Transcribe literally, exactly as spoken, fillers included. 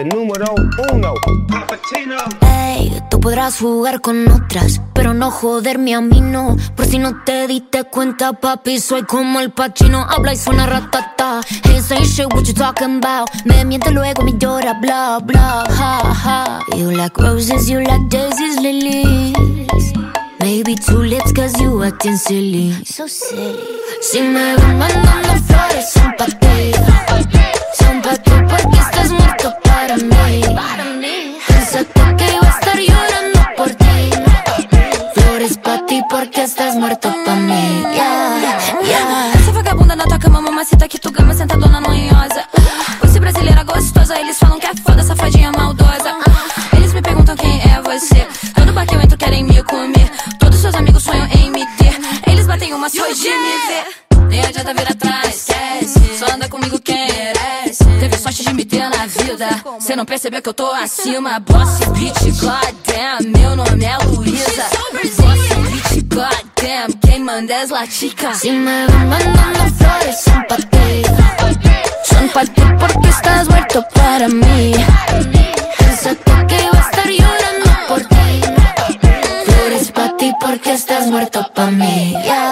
este número uno. Ey, tú podrás jugar con otras, pero no joderme a mí no. Por si no te diste cuenta, papi, soy como el Pacino. Habla y suena ratata. Hey, say shit, what you talking about? Me miente luego, me llora, bla, bla, ha, ha. You like roses, you like daisies, lilies. Maybe tulips, cause you acting silly. So silly. Si me van mandando flores, son pa' ti. Son pa' ti porque estás muerto para mí. Pensaste que iba a estar llorando por ti. Flores pa' ti porque estás muerto pa' mí. Yeah, yeah. Essa vagabunda na tua cama, mamacita que tu gama sentadona manhosa. Você brasileira gostosa, eles falam que é foda, safadinha maldosa. Eles me perguntam quem é você. Todo bar que eu entro querem me comer. Todos seus amigos sonham em me ter. Eles batem uma só de me ver. Nem adianta vir atrás, esquece. Só anda comigo quem merece. Teve sorte de me ter na vida. Cê não percebeu que eu tô acima. Boss bitch, goddamn. Meu nome é Luísa. Boss bitch, goddamn. Quem manda é Latica. Si me van mandando flores, son pa' ti. Son pa' ti porque estás muerto para mí. Pensaste que iba a estar llorando por ti. Flores pa' ti porque estás muerto pa' mí. Yeah.